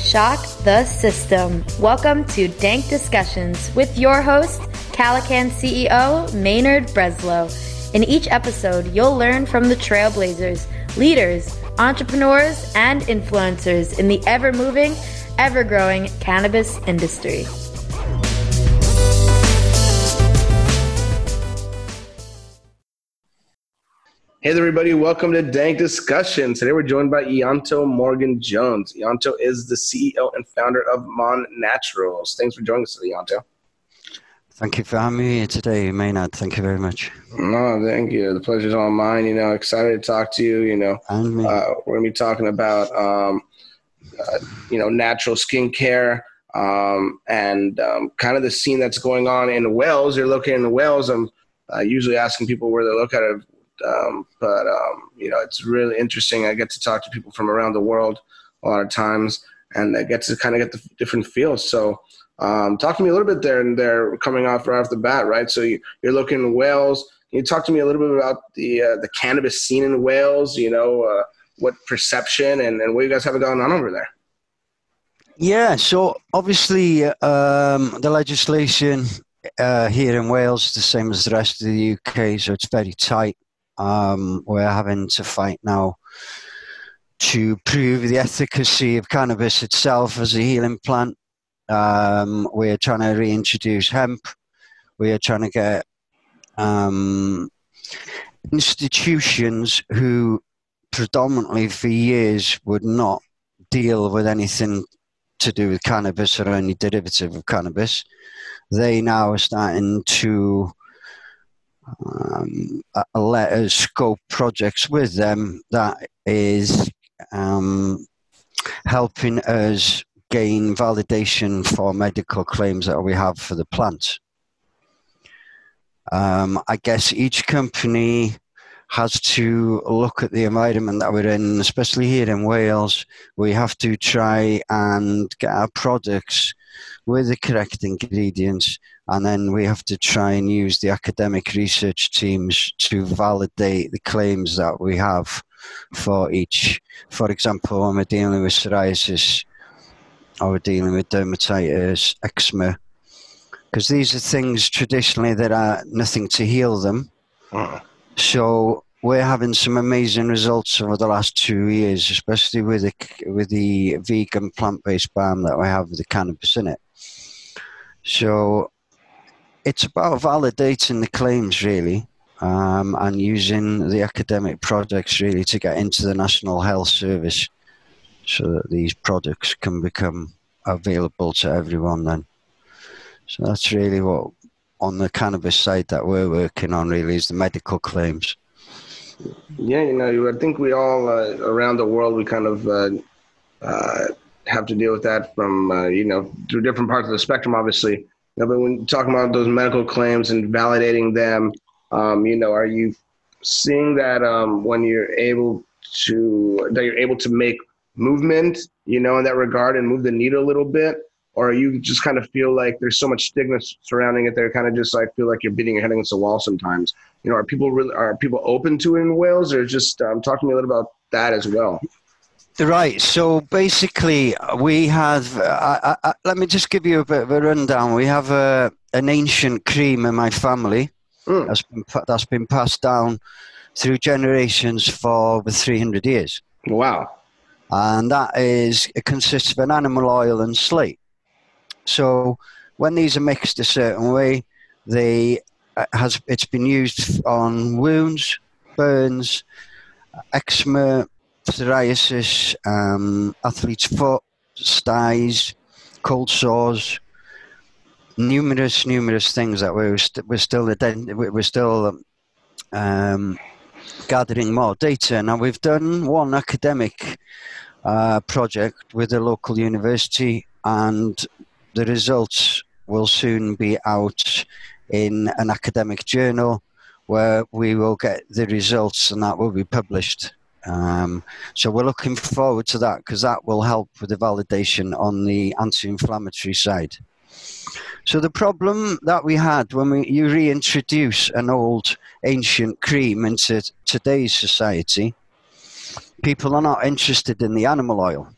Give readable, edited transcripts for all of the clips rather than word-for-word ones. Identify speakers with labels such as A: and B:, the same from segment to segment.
A: Shock the system. Welcome to Dank Discussions with your host, Calican CEO Maynard Breslow. In each episode, you'll learn from the trailblazers, leaders, entrepreneurs, and influencers in the ever-moving, ever-growing cannabis industry.
B: Hey there, everybody. Welcome to Dank Discussions. Today we're joined by Ianto Morgan-Jones. Ianto is the CEO and founder of Mon Naturals. Thanks for joining us today, Ianto.
C: Thank you for having me here today, Maynard. Thank you very much.
B: No, thank you. The pleasure's all mine. Excited to talk to you.
C: And me.
B: We're going to be talking about, natural skincare and kind of the scene that's going on in Wales. You're located in Wales. I'm usually asking people where they're located. But it's really interesting. I get to talk to people from around the world a lot of times, and I get to kind of get the different feels. So talk to me a little bit there, and they're coming off right off the bat, right? So you're looking in Wales. Can you talk to me a little bit about the cannabis scene in Wales, what perception and what you guys have going on over there?
C: Yeah, so obviously the legislation here in Wales is the same as the rest of the UK, so it's very tight. We're having to fight now to prove the efficacy of cannabis itself as a healing plant. We're trying to reintroduce hemp. We are trying to get institutions who predominantly for years would not deal with anything to do with cannabis or any derivative of cannabis. They now are starting to let us scope projects with them that is helping us gain validation for medical claims that we have for the plant. I guess each company has to look at the environment that we're in, especially here in Wales. We have to try and get our products with the correct ingredients, and then we have to try and use the academic research teams to validate the claims that we have for each. For example, when we're dealing with psoriasis or we're dealing with dermatitis, eczema, because these are things traditionally that are nothing to heal them. So we're having some amazing results over the last 2 years, especially with the vegan plant-based balm that we have with the cannabis in it. So it's about validating the claims, really, and using the academic projects, really, to get into the National Health Service so that these products can become available to everyone then. So that's really what, on the cannabis side, that we're working on, really, is the medical claims.
B: Yeah, I think we all around the world, we kind of have to deal with that from, through different parts of the spectrum, obviously. But when talking about those medical claims and validating them, are you seeing that when you're able to make movement, in that regard and move the needle a little bit? Or you just kind of feel like there's so much stigma surrounding it, they're kind of just like feel like you're beating your head against the wall sometimes? Are people open to it in Wales, or just talk to me a little about that as well?
C: Right. So basically, we have. Let me just give you a bit of a rundown. We have an ancient cream in my family that's been passed down through generations for over 300 years.
B: Wow.
C: And it consists of an animal oil and slate. So when these are mixed a certain way, it's been used on wounds, burns, eczema, psoriasis, athlete's foot, styes, cold sores, numerous things that we're still gathering more data. Now we've done one academic project with a local university, and the results will soon be out in an academic journal where we will get the results, and that will be published. So we're looking forward to that, because that will help with the validation on the anti-inflammatory side. So the problem that we had when you reintroduce an old ancient cream into today's society, people are not interested in the animal oil.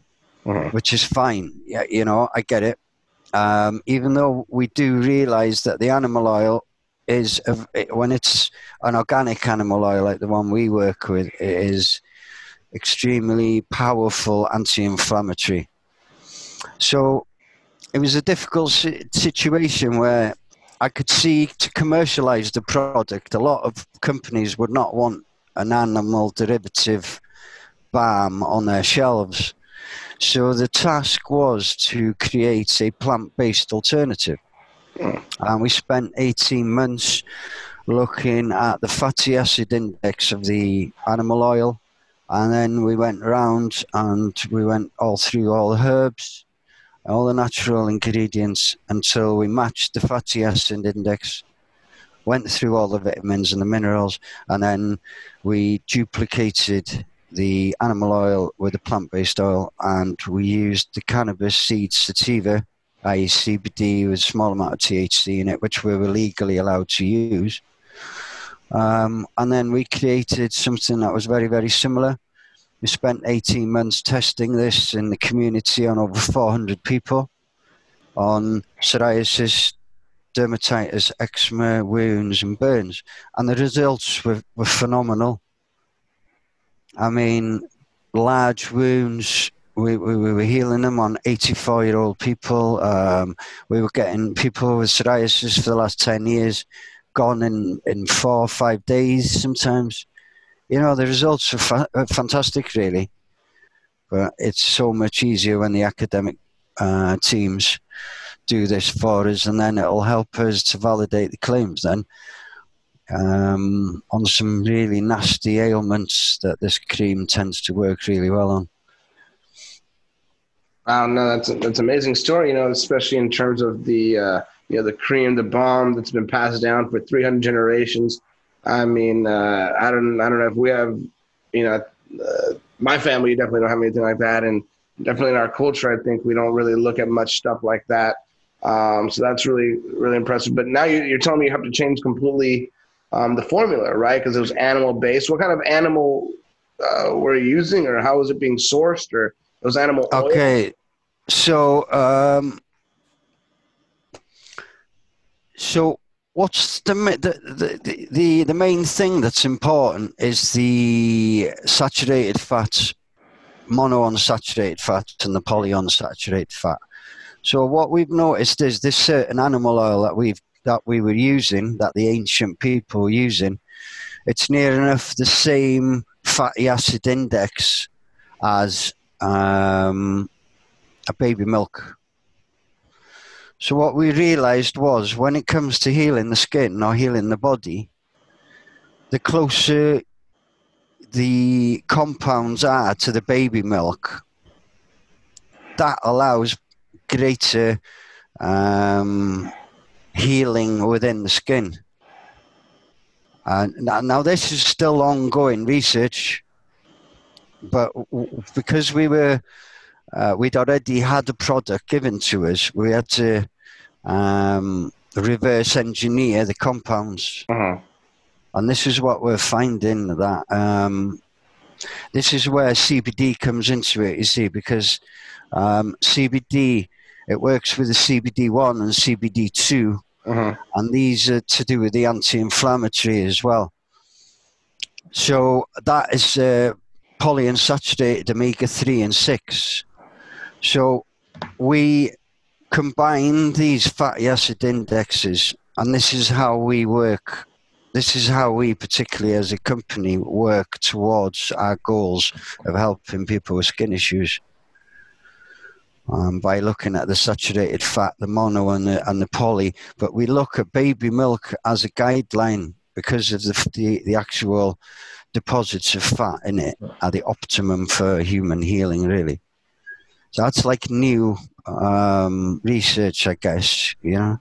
C: which is fine. Yeah, you know, I get it. Even though we do realize that the animal oil is, when it's an organic animal oil like the one we work with, it is extremely powerful anti-inflammatory. So it was a difficult situation where I could see, to commercialize the product, a lot of companies would not want an animal derivative balm on their shelves. So the task was to create a plant-based alternative. And we spent 18 months looking at the fatty acid index of the animal oil. And then we went around and we went all through all the herbs, all the natural ingredients, until we matched the fatty acid index, went through all the vitamins and the minerals, and then we duplicated the animal oil with the plant-based oil, and we used the cannabis seed sativa, i.e. CBD with a small amount of THC in it, which we were legally allowed to use. And then we created something that was very, very similar. We spent 18 months testing this in the community on over 400 people on psoriasis, dermatitis, eczema, wounds, and burns. And the results were phenomenal. I mean, large wounds, we were healing them on 84-year-old people. We were getting people with psoriasis for the last 10 years gone in 4 or 5 days sometimes. You know, the results are fantastic, really. But it's so much easier when the academic teams do this for us, and then it'll help us to validate the claims then on some really nasty ailments that this cream tends to work really well on.
B: Wow, no, that's an amazing story. You know, especially in terms of the the cream, the balm that's been passed down for 300 generations. I mean, I don't know if we have, my family definitely don't have anything like that, and definitely in our culture, I think we don't really look at much stuff like that. So that's really, really impressive. But now you're telling me you have to change completely the formula, right? Because it was animal based. What kind of animal were you using, or how was it being sourced, or those animal oil?
C: Okay, so what's the main thing that's important is the saturated fats, monounsaturated fats, and the polyunsaturated fat. So what we've noticed is this certain animal oil that we were using, that the ancient people were using, it's near enough the same fatty acid index as a baby milk. So what we realized was, when it comes to healing the skin or healing the body, the closer the compounds are to the baby milk, that allows greater healing within the skin. Now this is still ongoing research, but because we'd already had a product given to us, we had to reverse engineer the compounds. And this is what we're finding, that this is where CBD comes into it, you see, because CBD, it works with the CBD1 and CBD2, and these are to do with the anti-inflammatory as well. So that is polyunsaturated omega-3 and 6. So we combine these fatty acid indexes, and this is how we work. This is how we, particularly as a company, work towards our goals of helping people with skin issues. By looking at the saturated fat, the mono and the poly, but we look at baby milk as a guideline because of the actual deposits of fat in it are the optimum for human healing, really. So that's like new research, I guess, you know.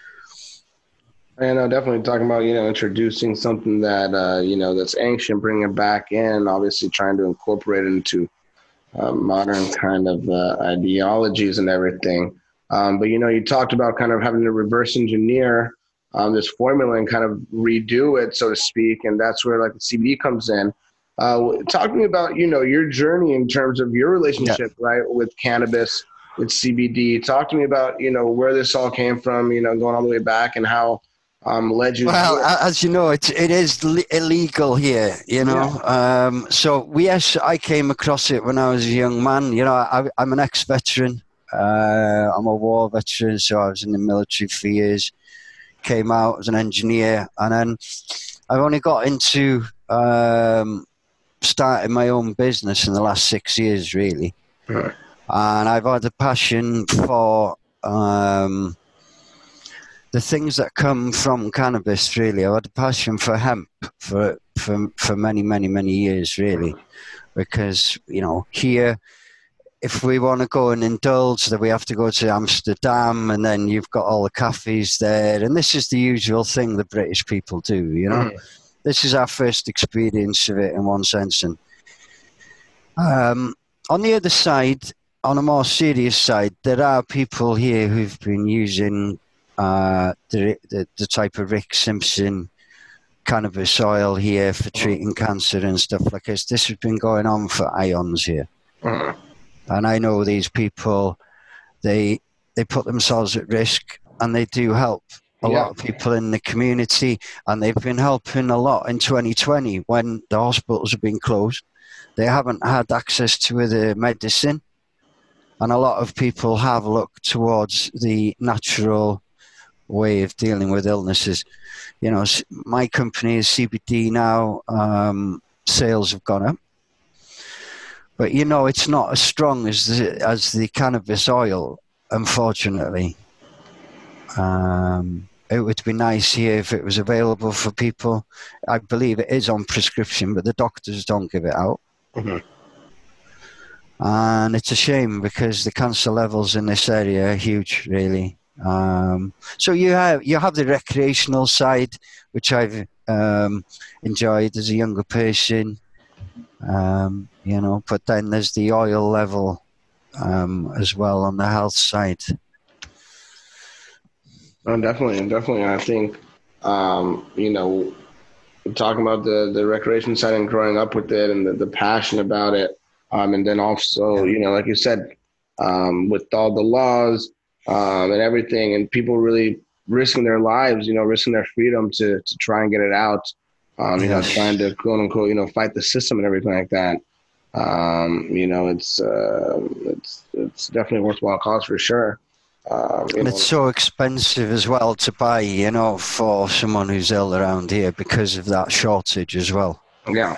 B: I know, definitely talking about, introducing something that, that's ancient, bringing it back in, obviously trying to incorporate it into modern kind of ideologies and everything. But, you talked about kind of having to reverse engineer this formula and kind of redo it, so to speak. And that's where like the CBD comes in. Talk to me about, your journey in terms of your relationship, right, with cannabis, with CBD. Talk to me about, where this all came from, going all the way back, and how led you.
C: Well, as you know, it is illegal here,
B: Yeah.
C: So yes, I came across it when I was a young man. I'm an ex-veteran. I'm a war veteran, so I was in the military for years. Came out as an engineer, and then I've only got into starting my own business in the last 6 years, really.
B: Right.
C: And I've had a passion for the things that come from cannabis, really. I've had a passion for hemp for many, many, many years, really. Because, here, if we want to go and indulge, then we have to go to Amsterdam, and then you've got all the cafes there. And this is the usual thing the British people do, This is our first experience of it in one sense. And on the other side, on a more serious side, there are people here who've been using the type of Rick Simpson cannabis oil here for treating cancer and stuff like this. This has been going on for eons here. And I know these people, they put themselves at risk, and they do help a lot of people in the community, and they've been helping a lot in 2020 when the hospitals have been closed. They haven't had access to the medicine, and a lot of people have looked towards the natural way of dealing with illnesses. My company is CBD now. Sales have gone up, but it's not as strong as the cannabis oil, unfortunately. It would be nice here if it was available for people. I believe it is on prescription, but the doctors don't give it out. And it's a shame because the cancer levels in this area are huge, really. So you have the recreational side, which I've enjoyed as a younger person, but then there's the oil level as well on the health side.
B: Oh, definitely. I think, talking about the recreation side and growing up with it and the passion about it. And then also, like you said, with all the laws and everything, and people really risking their lives, risking their freedom to try and get it out, trying to quote unquote, fight the system and everything like that. It's definitely a worthwhile cause for sure.
C: And it's so expensive as well to buy, for someone who's ill around here because of that shortage as well.
B: Yeah.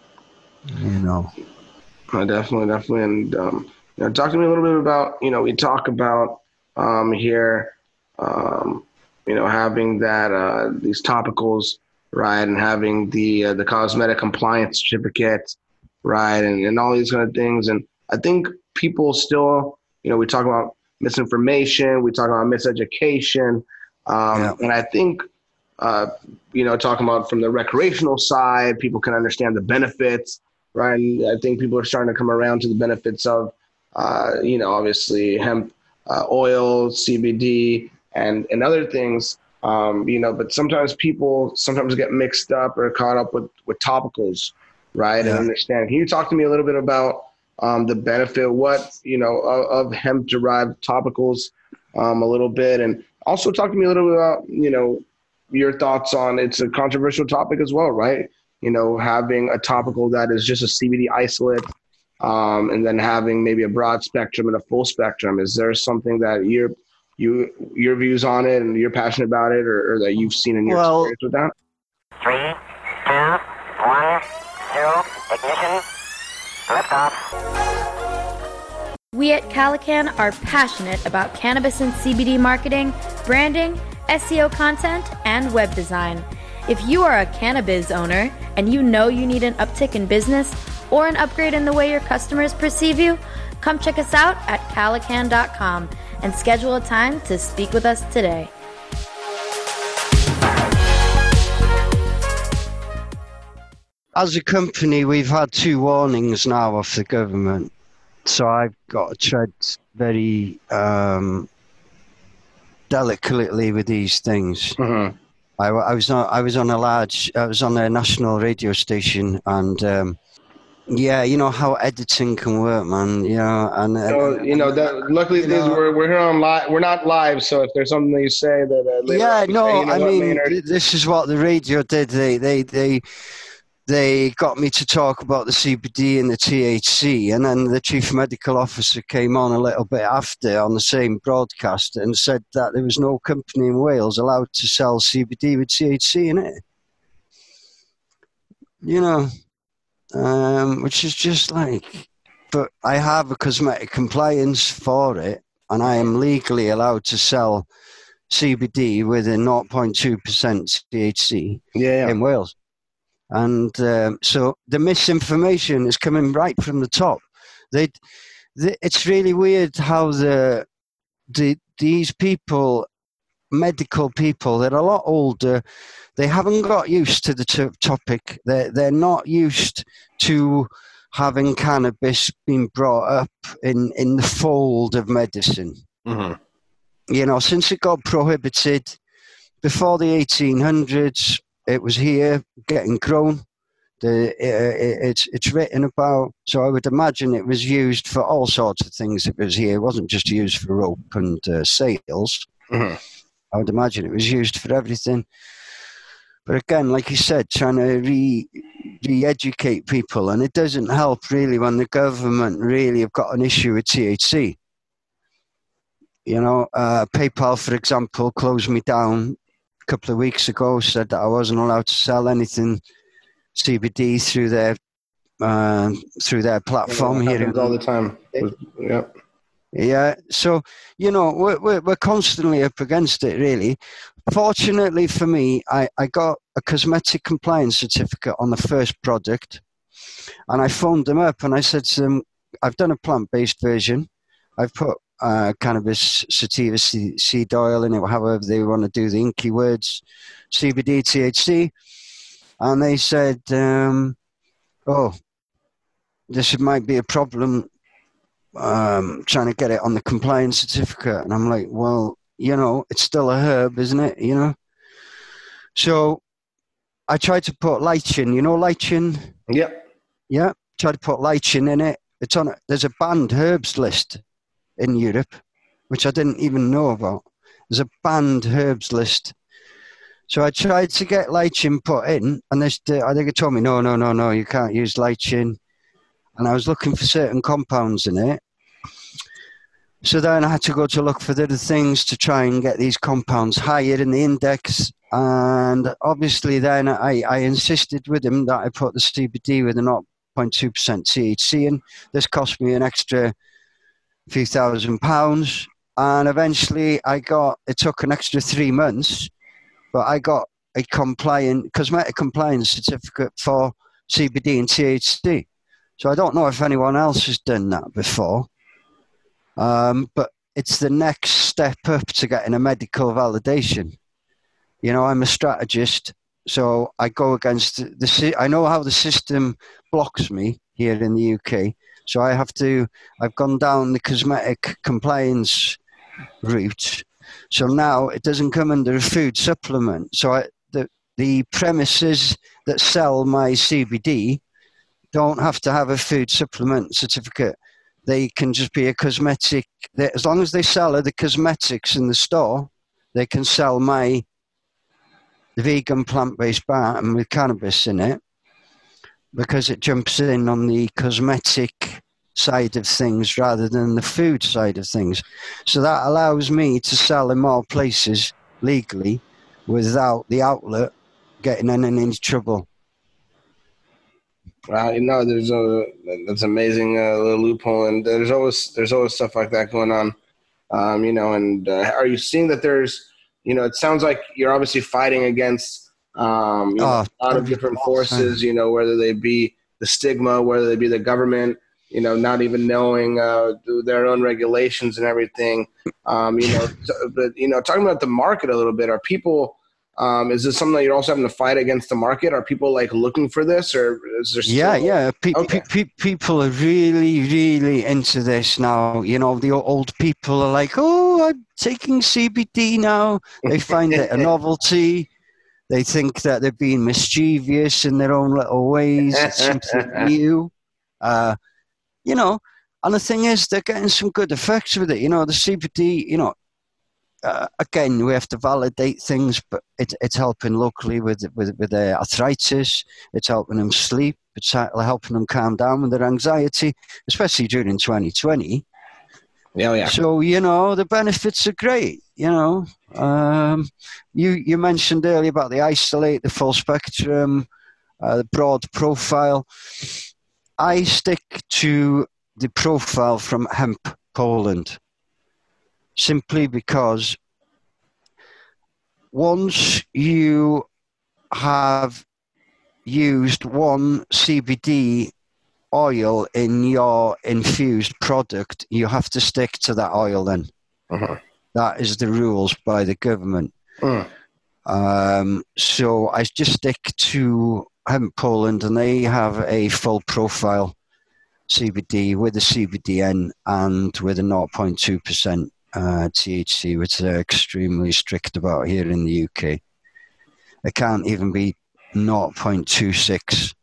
B: Definitely. And, talk to me a little bit about, we talk about here, having that, these topicals, right, and having the cosmetic compliance certificate, right, and all these kind of things. And I think people still, we talk about misinformation, we talk about miseducation, and I think, talking about from the recreational side, people can understand the benefits, right? And I think people are starting to come around to the benefits of, obviously hemp oil, CBD, and other things, but sometimes people get mixed up or caught up with topicals, right? And understand. Can you talk to me a little bit about the benefit, of hemp-derived topicals a little bit, and also talk to me a little bit about, your thoughts on, it's a controversial topic as well, right? Having a topical that is just a CBD isolate, and then having maybe a broad spectrum and a full spectrum. Is there something that your views on it and you're passionate about it, or that you've seen in your experience with that?
D: 3, 2, 1, 0, ignition.
A: We at Calican are passionate about cannabis and CBD marketing, branding, SEO content, and web design. If you are a cannabis owner and you need an uptick in business or an upgrade in the way your customers perceive you, come check us out at calican.com and schedule a time to speak with us today.
C: As a company, we've had 2 warnings now off the government, so I've got to tread very delicately with these things. I was on a national radio station, and yeah, you know how editing can work, man. You know,
B: that luckily these days we're here on live. We're not live, so if there's something that you say that later
C: yeah,
B: on, you
C: no,
B: say, you know
C: I
B: what,
C: mean,
B: Maynard?
C: this is what the radio did. They got me to talk about the CBD and the THC, and then the chief medical officer came on a little bit after on the same broadcast and said that there was no company in Wales allowed to sell CBD with THC in it. You know, which is just like, but I have a cosmetic compliance for it, and I am legally allowed to sell CBD with a 0.2% THC in Wales. And so the misinformation is coming right from the top. It's really weird how these people, medical people, they're a lot older. They haven't got used to the topic. They're not used to having cannabis being brought up in the fold of medicine.
B: Mm-hmm.
C: You know, since it got prohibited before the 1800s, it was here getting grown. It's written about, so I would imagine it was used for all sorts of things. It was here. It wasn't just used for rope and sails.
B: Mm-hmm.
C: I would imagine it was used for everything. But again, like you said, trying to re-educate people, and it doesn't help really when the government really have got an issue with THC. You know, PayPal, for example, closed me down a couple of weeks ago, said that I wasn't allowed to sell anything CBD through their platform here.
B: All the time. Yep.
C: Yeah, so you know we're constantly up against it. Really, fortunately for me, I got a cosmetic compliance certificate on the first product, and I phoned them up and I said to them, "I've done a plant-based version. I've put cannabis sativa seed oil in it, however they want to do the inky words, CBD, THC." And they said, "Oh, this might be a problem trying to get it on the compliance certificate." And I'm like, "Well, you know, it's still a herb, isn't it? You know." So I tried to put lichen. You know, lichen.
B: Yep.
C: Yeah. Tried to put lichen in it. It's on. There's a banned herbs list in Europe, which I didn't even know about. There's a banned herbs list. So I tried to get lichen put in, and I think it told me, no, you can't use lichen. And I was looking for certain compounds in it. So then I had to go to look for the other things to try and get these compounds higher in the index. And obviously then I insisted with him that I put the CBD with a 0.2% THC in. This cost me an extra few £1,000. And eventually it took an extra 3 months. But I got a cosmetic compliance certificate for CBD and THC. So I don't know if anyone else has done that before. But it's the next step up to getting a medical validation. You know, I'm a strategist, so I go against I know how the system blocks me here in the UK. So I've gone down the cosmetic compliance route. So now it doesn't come under a food supplement. So the premises that sell my CBD don't have to have a food supplement certificate. They can just be a cosmetic. As long as they sell the cosmetics in the store, they can sell my vegan plant-based bar and with cannabis in it, because it jumps in on the cosmetic side of things rather than the food side of things. So that allows me to sell in more places legally without the outlet getting in any trouble.
B: You know, that's amazing little loophole, and there's always stuff like that going on. You know, and are you seeing that there's, you know, it sounds like you're obviously fighting against a lot of different forces, you know, whether they be the stigma, whether they be the government, you know, not even knowing their own regulations and everything. You know, but, you know, talking about the market a little bit, are people, is this something that you're also having to fight against the market? Are people like looking for this, or is there still...
C: People are really, really into this now. You know, the old people are like, "Oh, I'm taking CBD now." They find it a novelty. They think that they're being mischievous in their own little ways. It's something new. You know, and the thing is, they're getting some good effects with it. You know, the CBD, you know, again, we have to validate things, but it's helping locally with their arthritis. It's helping them sleep. It's helping them calm down with their anxiety, especially during 2020.
B: Yeah.
C: So, you know, the benefits are great, you know. You mentioned earlier about the isolate, the full spectrum, the broad profile. I stick to the profile from Hemp Poland simply because once you have used one CBD oil in your infused product, you have to stick to that oil then.
B: Uh-huh.
C: That is the rules by the government. So I just stick to Hemp Poland, and they have a full profile CBD with a CBDN and with a 0.2% THC, which they're extremely strict about here in the UK. It can't even be 0.26.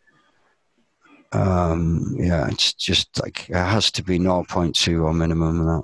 C: Yeah, it's just like it has to be 0.2 or minimum of that.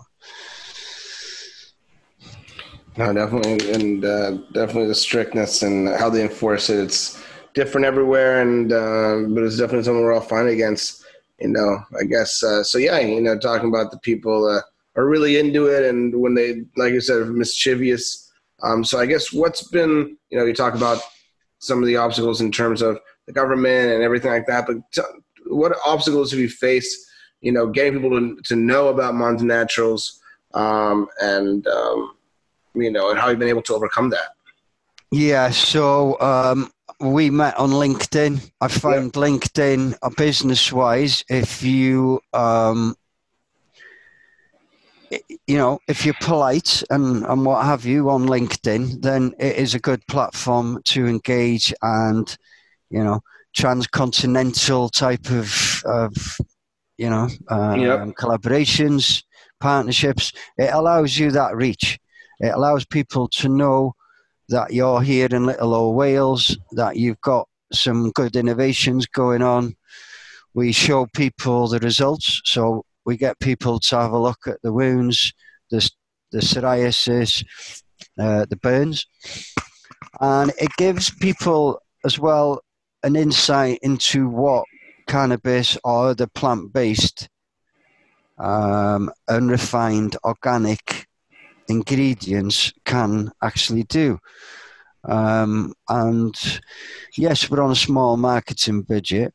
B: No, definitely, and definitely the strictness and how they enforce it. It's different everywhere, and but it's definitely something we're all fighting against. You know, I guess. So yeah, you know, talking about the people are really into it, and when they, like you said, mischievous. So I guess what's been, you know, you talk about some of the obstacles in terms of the government and everything like that, but what obstacles have you faced, you know, getting people to know about Monds Naturals, and you know, and how you've been able to overcome that?
C: Yeah, so we met on LinkedIn. I found LinkedIn business-wise. If you, you know, if you're polite and what have you on LinkedIn, then it is a good platform to engage and, you know, transcontinental type of you know, collaborations, partnerships. It allows you that reach. It allows people to know that you're here in Little Old Wales, that you've got some good innovations going on. We show people the results, so we get people to have a look at the wounds, the psoriasis, the burns, and it gives people as well an insight into what cannabis or other plant-based, unrefined, organic ingredients can actually do. And yes, we're on a small marketing budget.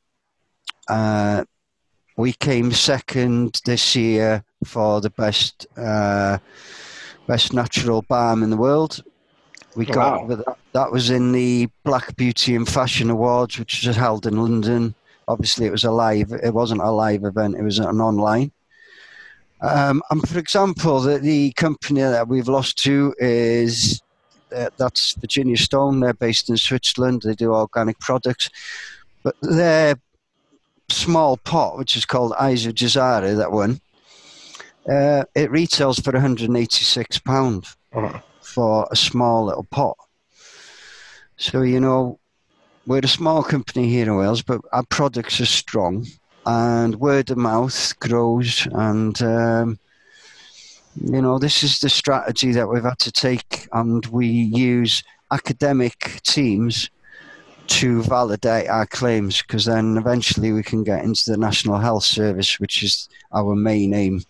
C: We came second this year for the best natural balm in the world. We got that was in the Black Beauty and Fashion Awards, which was held in London. Obviously, it wasn't a live event; it was an online. And for example, the company that we've lost to is that's Virginia Stone. They're based in Switzerland. They do organic products, but their small pot, which is called Isa Jazara, that one, it retails for £186 for a small little pot. So, you know, we're a small company here in Wales, but our products are strong. And word of mouth grows, and you know, this is the strategy that we've had to take, and we use academic teams to validate our claims, because then eventually we can get into the National Health Service, which is our main aim.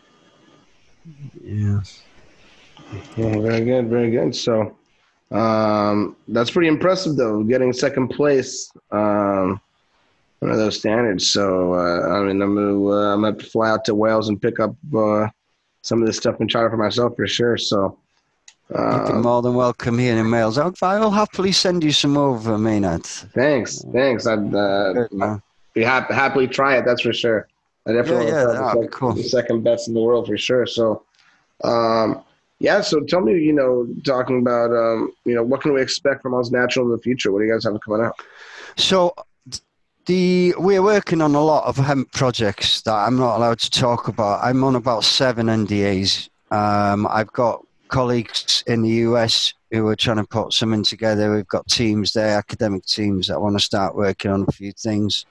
C: Yeah.
B: Well, very good, very good. So that's pretty impressive, though, getting second place. One of those standards. So, I mean, I'm gonna have to fly out to Wales and pick up some of this stuff and try it for myself for sure. So,
C: you'd be more than welcome here in Wales. I'll happily send you some over, Maynard.
B: Thanks. I'd be happily try it. That's for sure. I definitely that'd be cool. The second best in the world for sure. So, yeah. So, tell me, you know, talking about you know, what can we expect from Monds Natural in the future? What do you guys have coming out?
C: So. We're working on a lot of hemp projects that I'm not allowed to talk about. I'm on about 7 NDAs. I've got colleagues in the US who are trying to put something together. We've got teams there, academic teams that want to start working on a few things.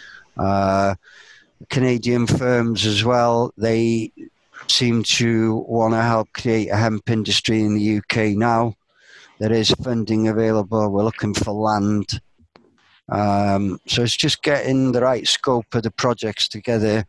C: Canadian firms as well, they seem to want to help create a hemp industry in the UK now. There is funding available. We're looking for land. So it's just getting the right scope of the projects together.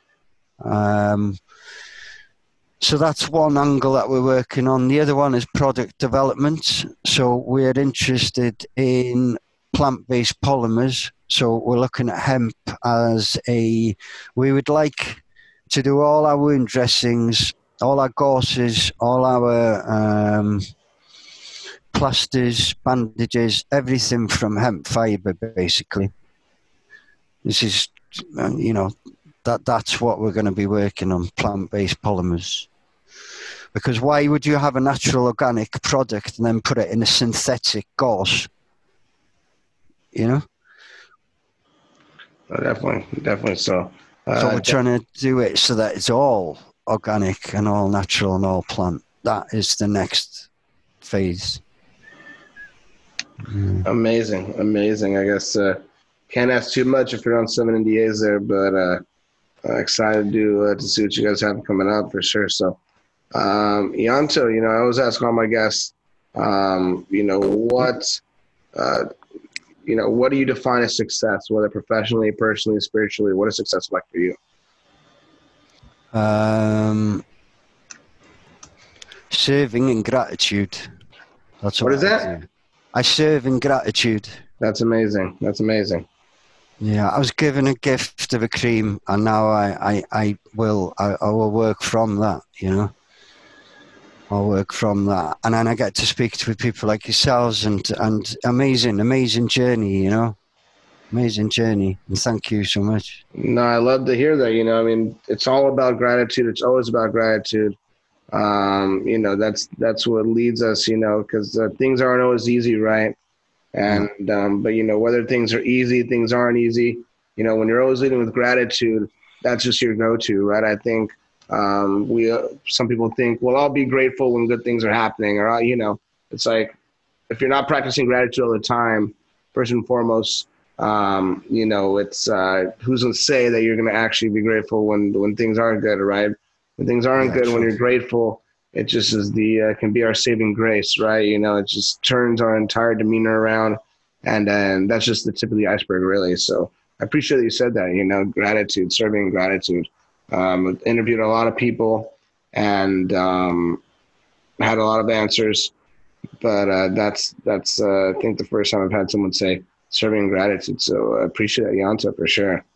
C: So that's one angle that we're working on. The other one is product development. So we're interested in plant-based polymers. So we're looking at hemp as we would like to do all our wound dressings, all our gauzes, all our plasters, bandages, everything from hemp fiber, basically. This is, that's what we're going to be working on, plant-based polymers. Because why would you have a natural organic product and then put it in a synthetic gauze?
B: Oh, definitely so.
C: So we're trying to do it so that it's all organic and all natural and all plant. That is the next phase.
B: Amazing. I guess can't ask too much if you're on some NDAs there, but excited to see what you guys have coming up for sure. So, Ianto, I always ask all my guests, what do you define as success, whether professionally, personally, spiritually? What is success like for you?
C: Serving and gratitude. That's
B: what is that?
C: I serve in gratitude.
B: That's amazing.
C: Yeah, I was given a gift of a cream, and now I will work from that. I'll work from that, and then I get to speak to people like yourselves, and amazing journey. Amazing journey, and thank you so much.
B: No, I love to hear that. It's all about gratitude. It's always about gratitude. That's what leads us, because things aren't always easy, right? And but whether things are easy, things aren't easy, when you're always leading with gratitude, that's just your go-to, right? I think some people think, well, I'll be grateful when good things are happening, or it's like, if you're not practicing gratitude all the time, first and foremost, it's who's going to say that you're going to actually be grateful when things aren't good, right? When things aren't good, when you're grateful, it just is can be our saving grace, right? It just turns our entire demeanor around, and that's just the tip of the iceberg, really. So I appreciate that you said that, gratitude, serving gratitude. I've interviewed a lot of people and had a lot of answers, but that's I think the first time I've had someone say serving gratitude. So I appreciate that, Ianto, for sure.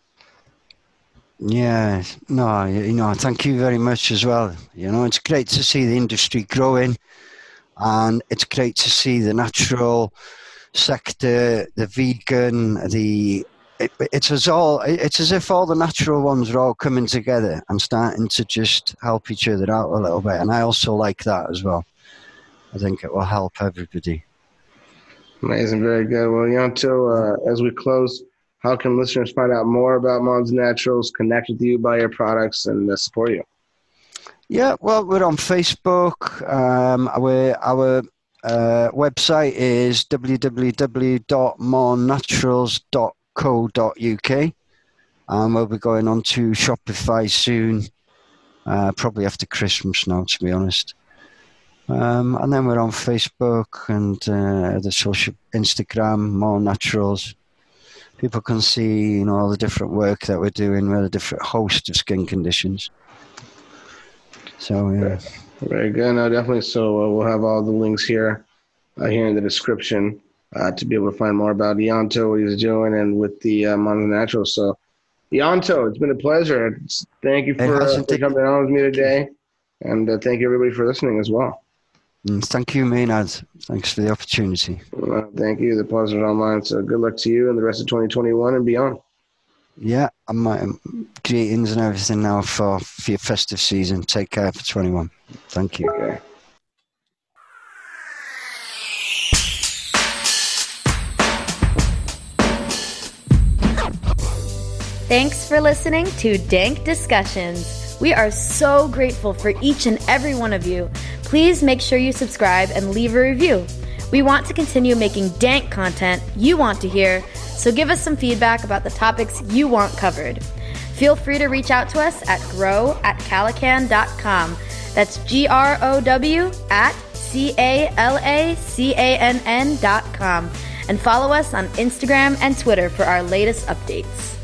C: Yeah, no, thank you very much as well. It's great to see the industry growing, and it's great to see the natural sector, the vegan, it's as if all the natural ones are all coming together and starting to just help each other out a little bit. And I also like that as well. I think it will help everybody.
B: Amazing, very good. Well, Ianto, as we close, how can listeners find out more about Mom's Naturals, connect with you, buy your products, and support you?
C: Yeah, well, we're on Facebook. Our website is www.monnaturals.co.uk, and we'll be going on to Shopify soon, probably after Christmas now, to be honest. And then we're on Facebook and the social Instagram, More Naturals. People can see, all the different work that we're doing with a different host of skin conditions. So, yeah.
B: Very good. No, definitely. So we'll have all the links here in the description to be able to find more about Ianto, what he's doing, and with the Mom's Naturals. So, Ianto, it's been a pleasure. Thank you for coming on with me today. And thank you, everybody, for listening as well.
C: Thank you, Maynard. Thanks for the opportunity.
B: Thank you. The pleasure is all mine. So good luck to you and the rest of 2021 and beyond.
C: Yeah, I'm greetings and everything now for your festive season. Take care for 21. Thank you.
B: Okay.
A: Thanks for listening to Dank Discussions. We are so grateful for each and every one of you. Please make sure you subscribe and leave a review. We want to continue making dank content you want to hear, so give us some feedback about the topics you want covered. Feel free to reach out to us at grow@calacan.com. That's GROW@CALACANN.com. And follow us on Instagram and Twitter for our latest updates.